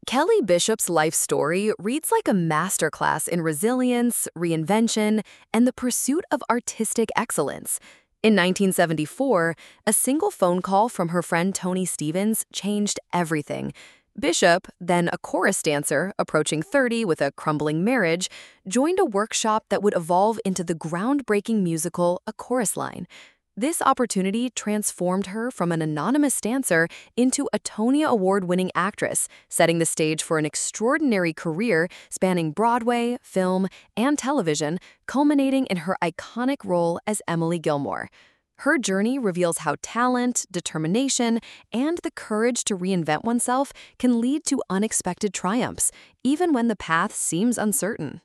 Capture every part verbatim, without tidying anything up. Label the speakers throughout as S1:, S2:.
S1: Kelly Bishop's life story reads like a masterclass in resilience, reinvention, and the pursuit of artistic excellence. In nineteen seventy-four, a single phone call from her friend Tony Stevens changed everything. Bishop, then a chorus dancer approaching thirty with a crumbling marriage, joined a workshop that would evolve into the groundbreaking musical A Chorus Line. This opportunity transformed her from an anonymous dancer into a Tony Award-winning actress, setting the stage for an extraordinary career spanning Broadway, film, and television, culminating in her iconic role as Emily Gilmore. Her journey reveals how talent, determination, and the courage to reinvent oneself can lead to unexpected triumphs, even when the path seems uncertain.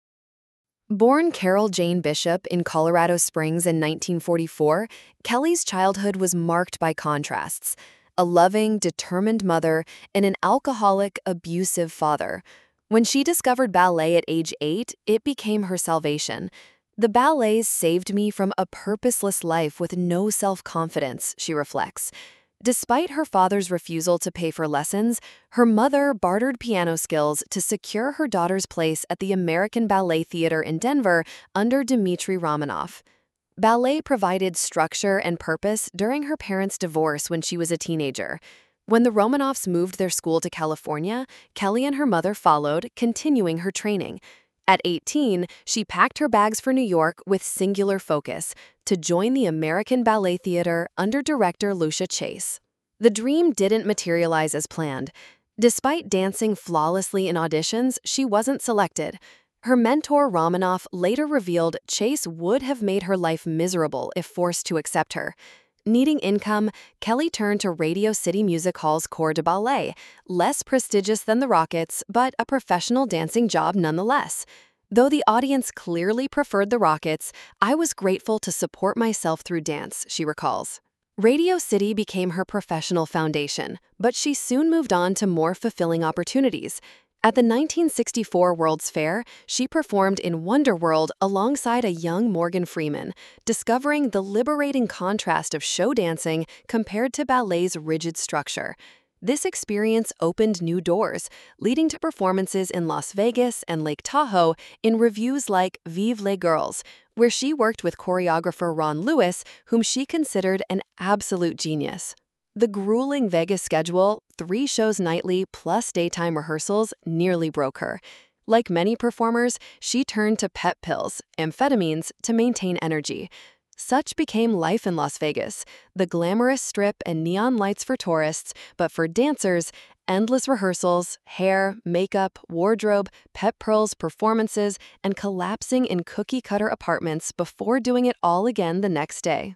S1: Born Carol Jane Bishop in Colorado Springs in nineteen forty-four, Kelly's childhood was marked by contrasts: a loving, determined mother and an alcoholic, abusive father. When she discovered ballet at age eight, it became her salvation. "The ballets saved me from a purposeless life with no self-confidence," she reflects. Despite her father's refusal to pay for lessons, her mother bartered piano skills to secure her daughter's place at the American Ballet Theatre in Denver under Dmitri Romanoff. Ballet provided structure and purpose during her parents' divorce when she was a teenager. When the Romanoffs moved their school to California, Kelly and her mother followed, continuing her training. At eighteen, she packed her bags for New York with singular focus to join the American Ballet Theatre under director Lucia Chase. The dream didn't materialize as planned. Despite dancing flawlessly in auditions, she wasn't selected. Her mentor Romanoff later revealed Chase would have made her life miserable if forced to accept her. Needing income, Kelly turned to Radio City Music Hall's Corps de Ballet, less prestigious than the Rockets, but a professional dancing job nonetheless. "Though the audience clearly preferred the Rockets, I was grateful to support myself through dance," she recalls. Radio City became her professional foundation, but she soon moved on to more fulfilling opportunities. At the nineteen sixty-four World's Fair, she performed in Wonderworld alongside a young Morgan Freeman, discovering the liberating contrast of show dancing compared to ballet's rigid structure. This experience opened new doors, leading to performances in Las Vegas and Lake Tahoe in reviews like Vive les Girls, where she worked with choreographer Ron Lewis, whom she considered an absolute genius. The grueling Vegas schedule, three shows nightly plus daytime rehearsals, nearly broke her. Like many performers, she turned to pep pills, amphetamines, to maintain energy. Such became life in Las Vegas, the glamorous strip and neon lights for tourists, but for dancers, endless rehearsals, hair, makeup, wardrobe, pep pearls, performances, and collapsing in cookie-cutter apartments before doing it all again the next day.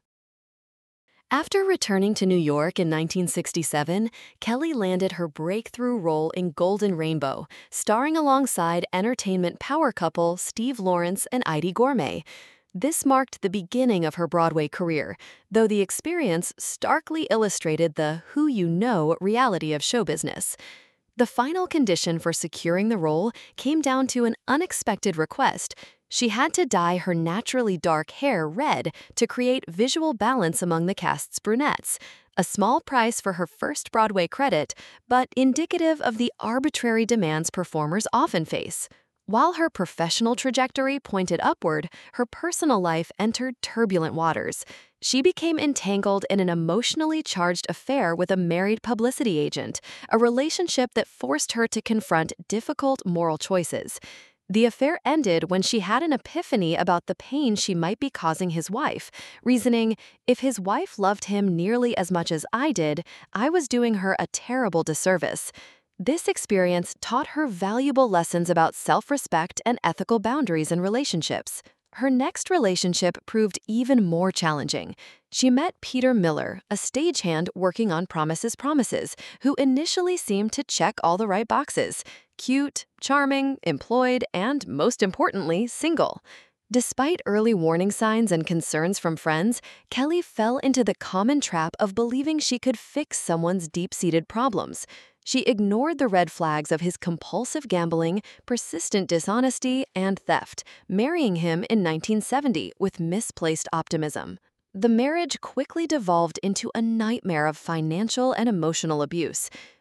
S1: After returning to New York in nineteen sixty-seven, Kelly landed her breakthrough role in Golden Rainbow, starring alongside entertainment power couple Steve Lawrence and Heidi Gourmet. This marked the beginning of her Broadway career, though the experience starkly illustrated the who-you-know reality of show business. The final condition for securing the role came down to an unexpected request. She had to dye her naturally dark hair red to create visual balance among the cast's brunettes, a small price for her first Broadway credit, but indicative of the arbitrary demands performers often face. While her professional trajectory pointed upward, her personal life entered turbulent waters. She became entangled in an emotionally charged affair with a married publicity agent, a relationship that forced her to confront difficult moral choices. The affair ended when she had an epiphany about the pain she might be causing his wife, reasoning, "If his wife loved him nearly as much as I did, I was doing her a terrible disservice." This experience taught her valuable lessons about self-respect and ethical boundaries in relationships. Her next relationship proved even more challenging. She met Peter Miller, a stagehand working on Promises, Promises, who initially seemed to check all the right boxes: cute, charming, employed, and, most importantly, single. Despite early warning signs and concerns from friends, Kelly fell into the common trap of believing she could fix someone's deep-seated problems. She ignored the red flags of his compulsive gambling, persistent dishonesty, and theft, marrying him in nineteen seventy with misplaced optimism. The marriage quickly devolved into a nightmare of financial and emotional abuse.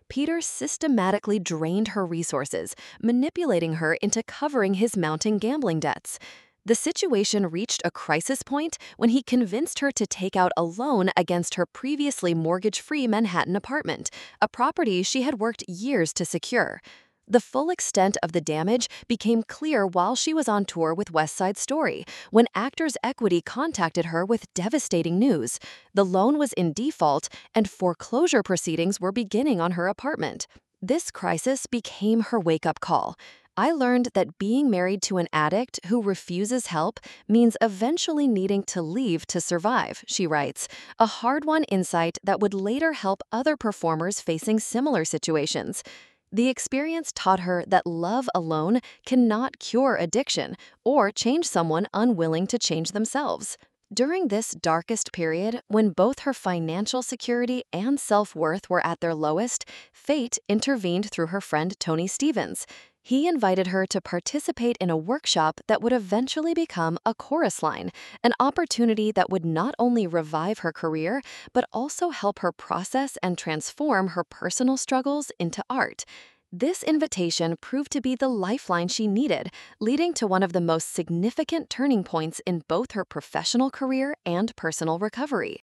S1: Peter systematically drained her resources, manipulating her into covering his mounting gambling debts. The situation reached a crisis point when he convinced her to take out a loan against her previously mortgage-free Manhattan apartment, a property she had worked years to secure. The full extent of the damage became clear while she was on tour with West Side Story, when Actors Equity contacted her with devastating news. The loan was in default, and foreclosure proceedings were beginning on her apartment. This crisis became her wake-up call. I learned that being married to an addict who refuses help means eventually needing to leave to survive, she writes, a hard-won insight that would later help other performers facing similar situations. The experience taught her that love alone cannot cure addiction or change someone unwilling to change themselves. During this darkest period, when both her financial security and self-worth were at their lowest, fate intervened through her friend Tony Stevens. He invited her to participate in a workshop that would eventually become a chorus line, an opportunity that would not only revive her career, but also help her process and transform her personal struggles into art. This invitation proved to be the lifeline she needed, leading to one of the most significant turning points in both her professional career and personal recovery.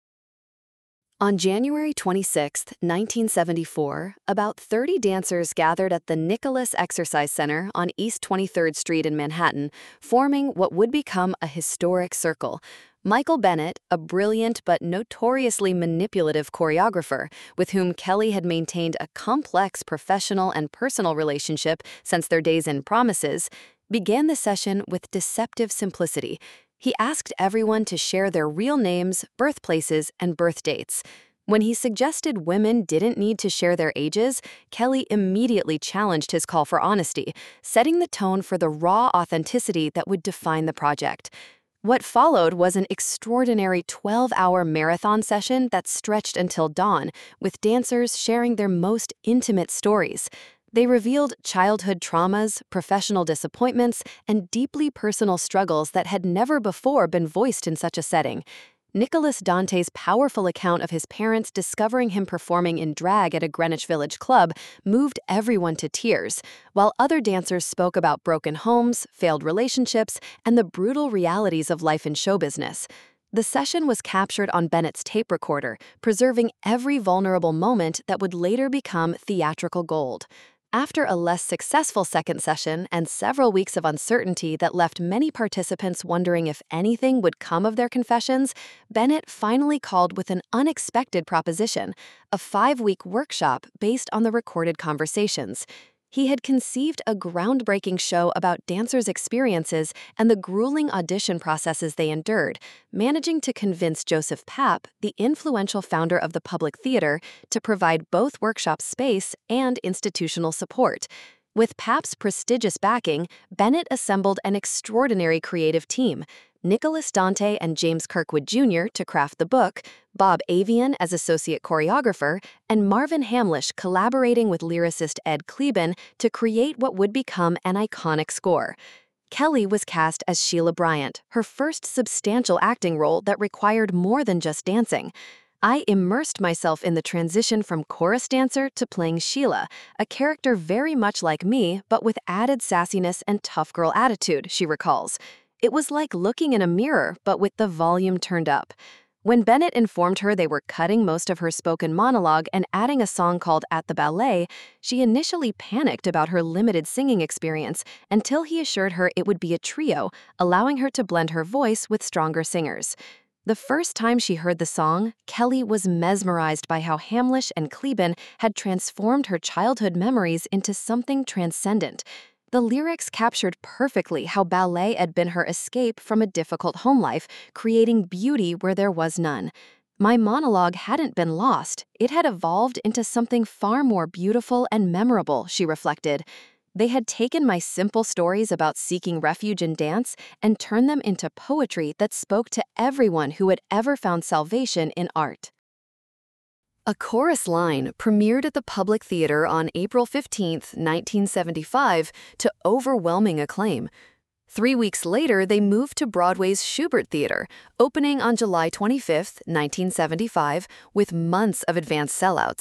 S1: On January twenty-sixth, nineteen seventy-four, about thirty dancers gathered at the Nicholas Exercise Center on East twenty-third Street in Manhattan, forming what would become a historic circle. Michael Bennett, a brilliant but notoriously manipulative choreographer with whom Kelly had maintained a complex professional and personal relationship since their days in Promises, began the session with deceptive simplicity. He asked everyone to share their real names, birthplaces, and birth dates. When he suggested women didn't need to share their ages, Kelly immediately challenged his call for honesty, setting the tone for the raw authenticity that would define the project. What followed was an extraordinary twelve-hour marathon session that stretched until dawn, with dancers sharing their most intimate stories. They revealed childhood traumas, professional disappointments, and deeply personal struggles that had never before been voiced in such a setting. Nicholas Dante's powerful account of his parents discovering him performing in drag at a Greenwich Village club moved everyone to tears, while other dancers spoke about broken homes, failed relationships, and the brutal realities of life in show business. The session was captured on Bennett's tape recorder, preserving every vulnerable moment that would later become theatrical gold. After a less successful second session and several weeks of uncertainty that left many participants wondering if anything would come of their confessions, Bennett finally called with an unexpected proposition, a five-week workshop based on the recorded conversations. He had conceived a groundbreaking show about dancers' experiences and the grueling audition processes they endured, managing to convince Joseph Papp, the influential founder of the Public Theater, to provide both workshop space and institutional support. With Papp's prestigious backing, Bennett assembled an extraordinary creative team. Nicholas Dante and James Kirkwood Junior to craft the book, Bob Avian as associate choreographer, and Marvin Hamlish collaborating with lyricist Ed Kleben to create what would become an iconic score. Kelly was cast as Sheila Bryant, her first substantial acting role that required more than just dancing. I immersed myself in the transition from chorus dancer to playing Sheila, a character very much like me but with added sassiness and tough girl attitude, she recalls. It was like looking in a mirror, but with the volume turned up. When Bennett informed her they were cutting most of her spoken monologue and adding a song called At the Ballet, she initially panicked about her limited singing experience until he assured her it would be a trio, allowing her to blend her voice with stronger singers. The first time she heard the song, Kelly was mesmerized by how Hamlish and Kleben had transformed her childhood memories into something transcendent. The lyrics captured perfectly how ballet had been her escape from a difficult home life, creating beauty where there was none. My monologue hadn't been lost. It had evolved into something far more beautiful and memorable, she reflected. They had taken my simple stories about seeking refuge in dance and turned them into poetry that spoke to everyone who had ever found salvation in art. A chorus line premiered at the Public Theater on April fifteenth, nineteen seventy-five, to overwhelming acclaim. Three weeks later, they moved to Broadway's Shubert Theater, opening on July twenty-fifth, nineteen seventy-five, with months of advance sellouts.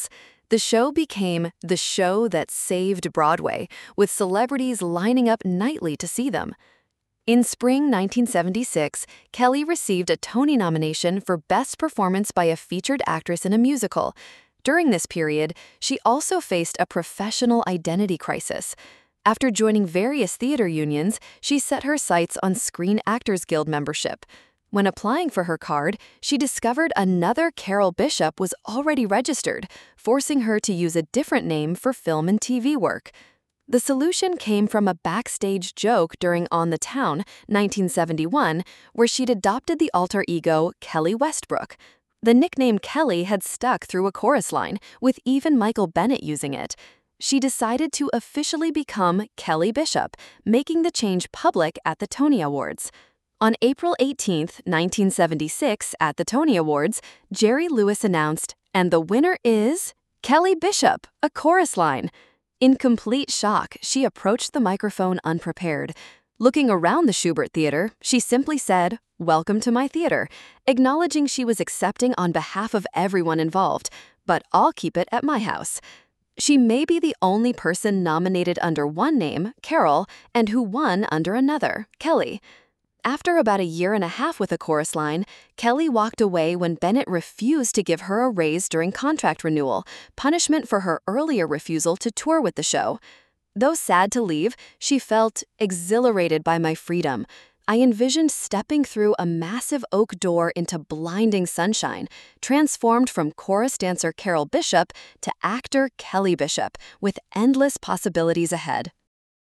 S1: The show became the show that saved Broadway, with celebrities lining up nightly to see them. In spring nineteen seventy-six, Kelly received a Tony nomination for Best Performance by a Featured Actress in a Musical. During this period, she also faced a professional identity crisis. After joining various theater unions, she set her sights on Screen Actors Guild membership. When applying for her card, she discovered another Carol Bishop was already registered, forcing her to use a different name for film and T V work. The solution came from a backstage joke during On the Town, nineteen seventy-one, where she'd adopted the alter ego Kelly Westbrook. The nickname Kelly had stuck through a chorus line, with even Michael Bennett using it. She decided to officially become Kelly Bishop, making the change public at the Tony Awards. On April eighteenth, nineteen seventy-six, at the Tony Awards, Jerry Lewis announced, "And the winner is Kelly Bishop," a chorus line. In complete shock, she approached the microphone unprepared. Looking around the Shubert Theater, she simply said, "Welcome to my theater," acknowledging she was accepting on behalf of everyone involved, "but I'll keep it at my house." She may be the only person nominated under one name, Carol, and who won under another, Kelly. After about a year and a half with a chorus line, Kelly walked away when Bennett refused to give her a raise during contract renewal, punishment for her earlier refusal to tour with the show. Though sad to leave, she felt exhilarated by my freedom. I envisioned stepping through a massive oak door into blinding sunshine, transformed from chorus dancer Carol Bishop to actor Kelly Bishop, with endless possibilities ahead.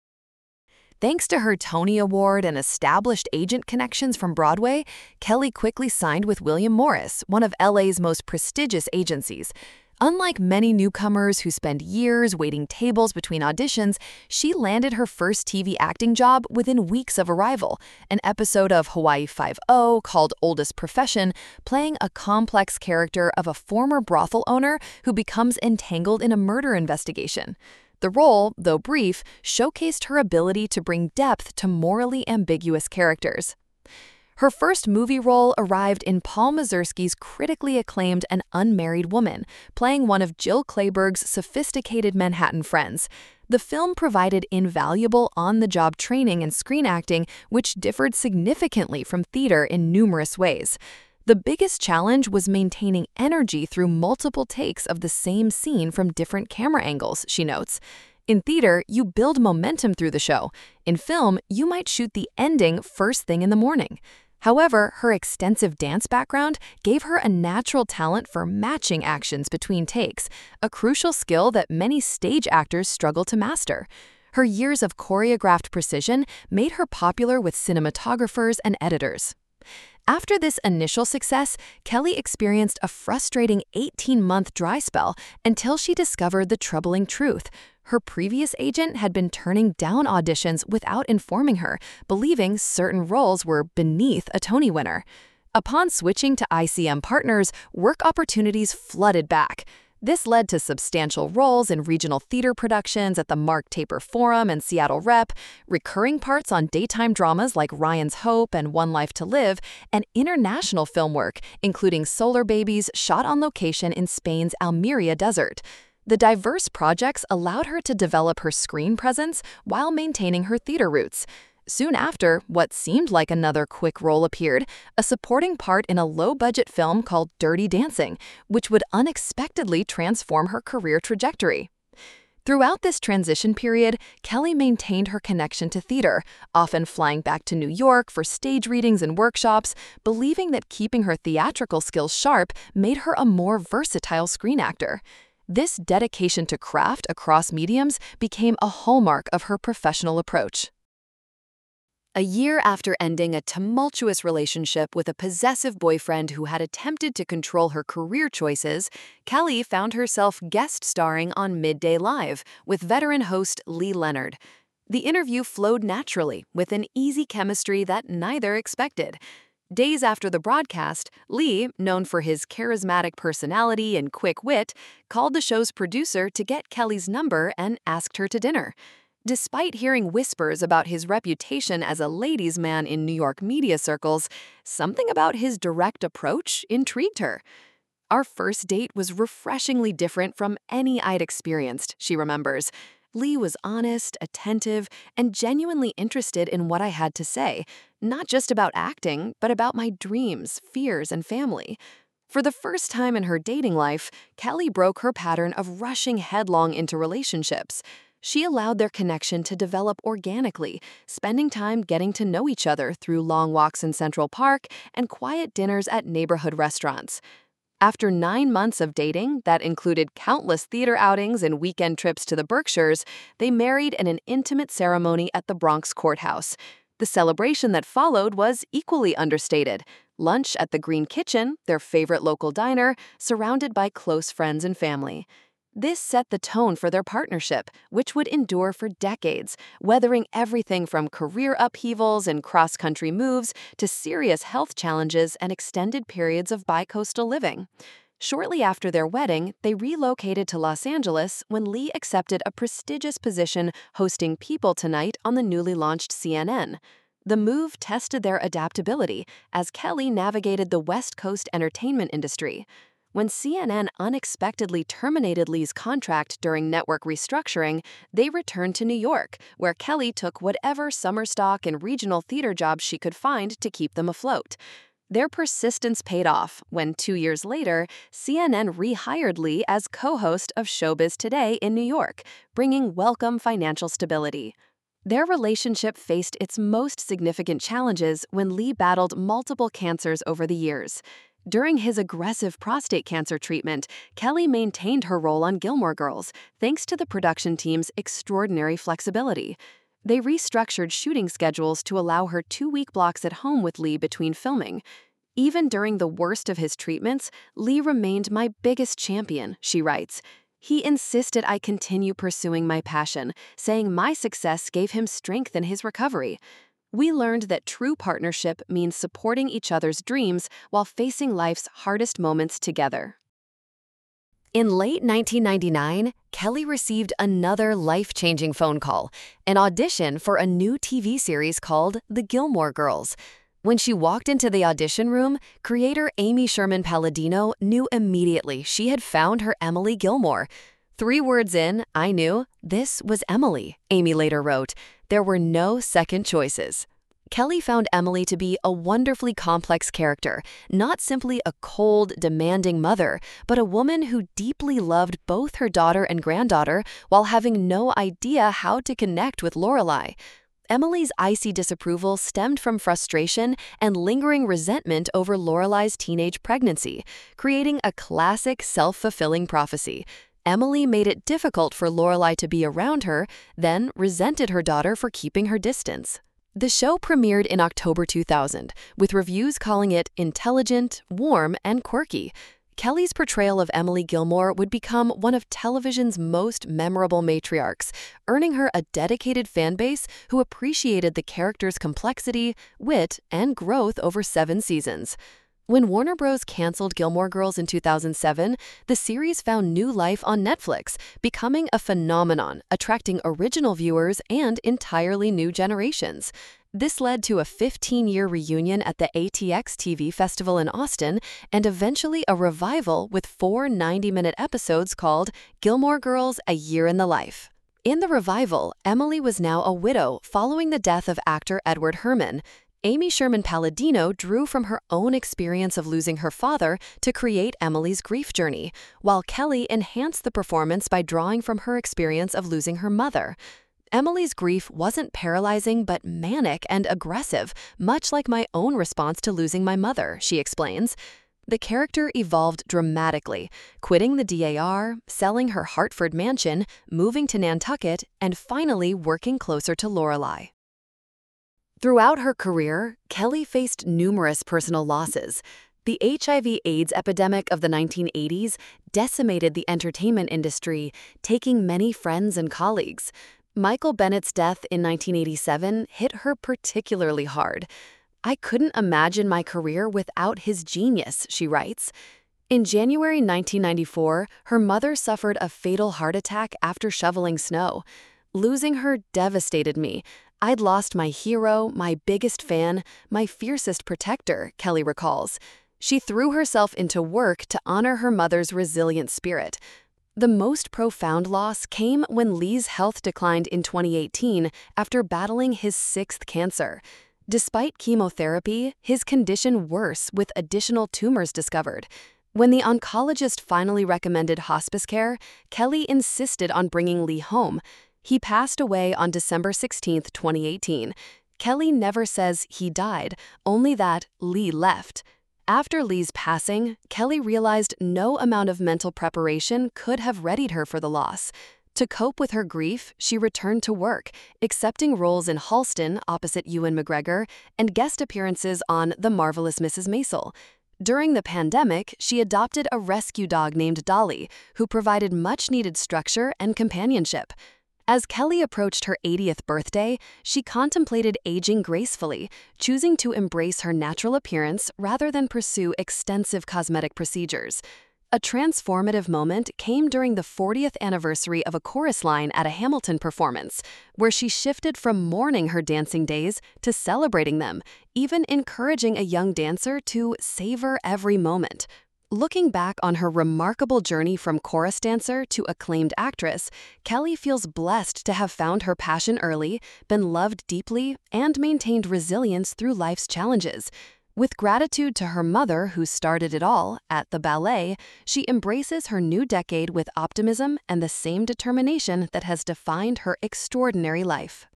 S1: Thanks to her Tony Award and established agent connections from Broadway, Kelly quickly signed with William Morris, one of L A's most prestigious agencies. Unlike many newcomers who spend years waiting tables between auditions, she landed her first T V acting job within weeks of arrival, an episode of Hawaii Five-O called Oldest Profession, playing a complex character of a former brothel owner who becomes entangled in a murder investigation. The role, though brief, showcased her ability to bring depth to morally ambiguous characters. Her first movie role arrived in Paul Mazursky's critically acclaimed An Unmarried Woman, playing one of Jill Clayburgh's sophisticated Manhattan friends. The film provided invaluable on-the-job training in screen acting, which differed significantly from theater in numerous ways. The biggest challenge was maintaining energy through multiple takes of the same scene from different camera angles, she notes. In theater, you build momentum through the show. In film, you might shoot the ending first thing in the morning. However, her extensive dance background gave her a natural talent for matching actions between takes, a crucial skill that many stage actors struggle to master. Her years of choreographed precision made her popular with cinematographers and editors. After this initial success, Kelly experienced a frustrating eighteen-month dry spell until she discovered the troubling truth. Her previous agent had been turning down auditions without informing her, believing certain roles were beneath a Tony winner. Upon switching to I C M Partners, work opportunities flooded back. This led to substantial roles in regional theater productions at the Mark Taper Forum and Seattle Rep, recurring parts on daytime dramas like Ryan's Hope and One Life to Live, and international film work, including Solar Babies shot on location in Spain's Almeria desert. The diverse projects allowed her to develop her screen presence while maintaining her theater roots. Soon after, what seemed like another quick role appeared, a supporting part in a low-budget film called Dirty Dancing, which would unexpectedly transform her career trajectory. Throughout this transition period, Kelly maintained her connection to theater, often flying back to New York for stage readings and workshops, believing that keeping her theatrical skills sharp made her a more versatile screen actor. This dedication to craft across mediums became a hallmark of her professional approach. A year after ending a tumultuous relationship with a possessive boyfriend who had attempted to control her career choices, Kelly found herself guest starring on Midday Live with veteran host Lee Leonard. The interview flowed naturally, with an easy chemistry that neither expected. Days after the broadcast, Lee, known for his charismatic personality and quick wit, called the show's producer to get Kelly's number and asked her to dinner. Despite hearing whispers about his reputation as a ladies' man in New York media circles, something about his direct approach intrigued her. Our first date was refreshingly different from any I'd experienced, she remembers. Lee was honest, attentive, and genuinely interested in what I had to say, not just about acting, but about my dreams, fears, and family. For the first time in her dating life, Kelly broke her pattern of rushing headlong into relationships. She allowed their connection to develop organically, spending time getting to know each other through long walks in Central Park and quiet dinners at neighborhood restaurants. After nine months of dating that included countless theater outings and weekend trips to the Berkshires, they married in an intimate ceremony at the Bronx courthouse. The celebration that followed was equally understated. Lunch at the Green Kitchen, their favorite local diner, surrounded by close friends and family. This set the tone for their partnership, which would endure for decades, weathering everything from career upheavals and cross-country moves to serious health challenges and extended periods of bicoastal living. Shortly after their wedding, they relocated to Los Angeles when Lee accepted a prestigious position hosting People Tonight on the newly launched C N N. The move tested their adaptability as Kelly navigated the West Coast entertainment industry. When C N N unexpectedly terminated Lee's contract during network restructuring, they returned to New York, where Kelly took whatever summer stock and regional theater jobs she could find to keep them afloat. Their persistence paid off when, two years later, C N N rehired Lee as co-host of Showbiz Today in New York, bringing welcome financial stability. Their relationship faced its most significant challenges when Lee battled multiple cancers over the years. During his aggressive prostate cancer treatment, Kelly maintained her role on Gilmore Girls, thanks to the production team's extraordinary flexibility. They restructured shooting schedules to allow her two-week blocks at home with Lee between filming. Even during the worst of his treatments, Lee remained my biggest champion, she writes. He insisted I continue pursuing my passion, saying my success gave him strength in his recovery. We learned that true partnership means supporting each other's dreams while facing life's hardest moments together. In late nineteen ninety-nine, Kelly received another life-changing phone call, an audition for a new T V series called The Gilmore Girls. When she walked into the audition room, creator Amy Sherman Palladino knew immediately she had found her Emily Gilmore. Three words in, I knew this was Emily, Amy later wrote. There were no second choices. Kelly found Emily to be a wonderfully complex character, not simply a cold, demanding mother, but a woman who deeply loved both her daughter and granddaughter while having no idea how to connect with Lorelai. Emily's icy disapproval stemmed from frustration and lingering resentment over Lorelai's teenage pregnancy, creating a classic self-fulfilling prophecy. Emily made it difficult for Lorelai to be around her, then resented her daughter for keeping her distance. The show premiered in October two thousand, with reviews calling it intelligent, warm, and quirky. Kelly's portrayal of Emily Gilmore would become one of television's most memorable matriarchs, earning her a dedicated fan base who appreciated the character's complexity, wit, and growth over seven seasons. When Warner Bros. Canceled Gilmore Girls in two thousand seven, the series found new life on Netflix, becoming a phenomenon, attracting original viewers and entirely new generations. This led to a fifteen-year reunion at the A T X T V Festival in Austin and eventually a revival with four ninety-minute episodes called Gilmore Girls: A Year in the Life. In the revival, Emily was now a widow following the death of actor Edward Herrmann. Amy Sherman Palladino drew from her own experience of losing her father to create Emily's grief journey, while Kelly enhanced the performance by drawing from her experience of losing her mother. Emily's grief wasn't paralyzing but manic and aggressive, much like my own response to losing my mother, she explains. The character evolved dramatically, quitting the D A R, selling her Hartford mansion, moving to Nantucket, and finally working closer to Lorelai. Throughout her career, Kelly faced numerous personal losses. The H I V AIDS epidemic of the nineteen eighties decimated the entertainment industry, taking many friends and colleagues. Michael Bennett's death in nineteen eighty-seven hit her particularly hard. I couldn't imagine my career without his genius, she writes. In January nineteen ninety-four, her mother suffered a fatal heart attack after shoveling snow. Losing her devastated me. I'd lost my hero, my biggest fan, my fiercest protector, Kelly recalls. She threw herself into work to honor her mother's resilient spirit. The most profound loss came when Lee's health declined in twenty eighteen after battling his sixth cancer. Despite chemotherapy, his condition worsened with additional tumors discovered. When the oncologist finally recommended hospice care, Kelly insisted on bringing Lee home. He passed away on December sixteenth, twenty eighteen. Kelly never says he died, only that Lee left. After Lee's passing, Kelly realized no amount of mental preparation could have readied her for the loss. To cope with her grief, she returned to work, accepting roles in Halston opposite Ewan McGregor and guest appearances on The Marvelous Missus Maisel. During the pandemic, she adopted a rescue dog named Dolly, who provided much-needed structure and companionship. As Kelly approached her eightieth birthday, she contemplated aging gracefully, choosing to embrace her natural appearance rather than pursue extensive cosmetic procedures. A transformative moment came during the fortieth anniversary of a chorus line at a Hamilton performance, where she shifted from mourning her dancing days to celebrating them, even encouraging a young dancer to savor every moment. Looking back on her remarkable journey from chorus dancer to acclaimed actress, Kelly feels blessed to have found her passion early, been loved deeply, and maintained resilience through life's challenges. With gratitude to her mother, who started it all, at the ballet, she embraces her new decade with optimism and the same determination that has defined her extraordinary life.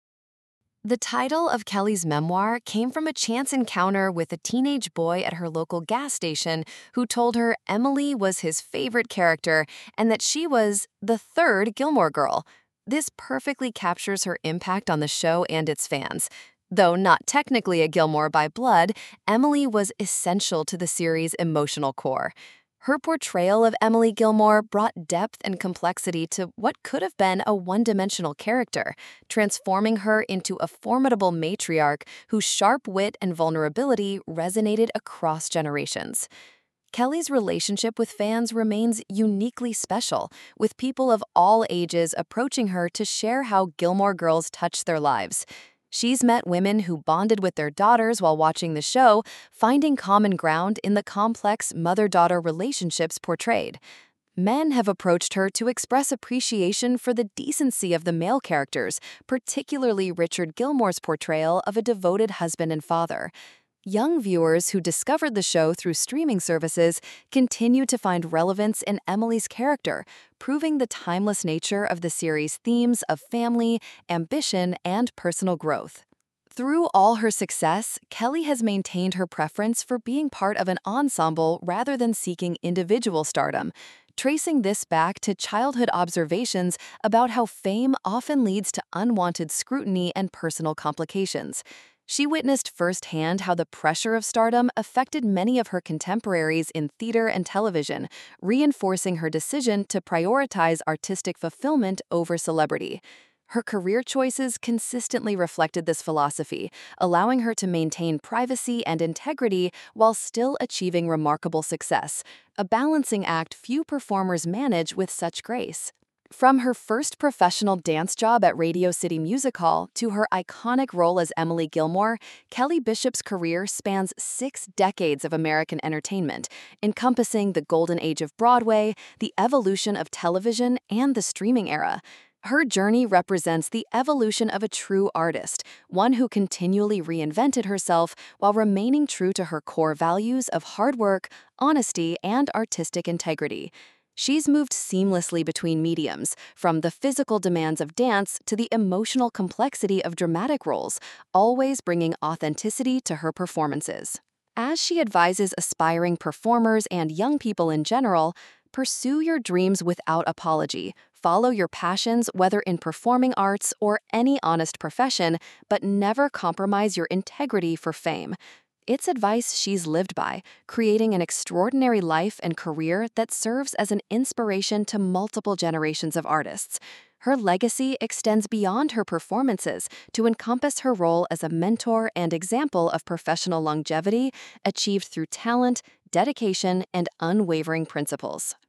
S1: The title of Kelly's memoir came from a chance encounter with a teenage boy at her local gas station who told her Emily was his favorite character and that she was the third Gilmore Girl. This perfectly captures her impact on the show and its fans. Though not technically a Gilmore by blood, Emily was essential to the series' emotional core. Her portrayal of Emily Gilmore brought depth and complexity to what could have been a one-dimensional character, transforming her into a formidable matriarch whose sharp wit and vulnerability resonated across generations. Kelly's relationship with fans remains uniquely special, with people of all ages approaching her to share how Gilmore Girls touched their lives. She's met women who bonded with their daughters while watching the show, finding common ground in the complex mother-daughter relationships portrayed. Men have approached her to express appreciation for the decency of the male characters, particularly Richard Gilmore's portrayal of a devoted husband and father. Young viewers who discovered the show through streaming services continue to find relevance in Emily's character, proving the timeless nature of the series' themes of family, ambition, and personal growth. Through all her success, Kelly has maintained her preference for being part of an ensemble rather than seeking individual stardom, tracing this back to childhood observations about how fame often leads to unwanted scrutiny and personal complications. She witnessed firsthand how the pressure of stardom affected many of her contemporaries in theater and television, reinforcing her decision to prioritize artistic fulfillment over celebrity. Her career choices consistently reflected this philosophy, allowing her to maintain privacy and integrity while still achieving remarkable success, a balancing act few performers manage with such grace. From her first professional dance job at Radio City Music Hall to her iconic role as Emily Gilmore, Kelly Bishop's career spans six decades of American entertainment, encompassing the golden age of Broadway, the evolution of television, and the streaming era. Her journey represents the evolution of a true artist, one who continually reinvented herself while remaining true to her core values of hard work, honesty, and artistic integrity. She's moved seamlessly between mediums, from the physical demands of dance to the emotional complexity of dramatic roles, always bringing authenticity to her performances. As she advises aspiring performers and young people in general, pursue your dreams without apology, follow your passions whether in performing arts or any honest profession, but never compromise your integrity for fame. It's advice she's lived by, creating an extraordinary life and career that serves as an inspiration to multiple generations of artists. Her legacy extends beyond her performances to encompass her role as a mentor and example of professional longevity achieved through talent, dedication, and unwavering principles.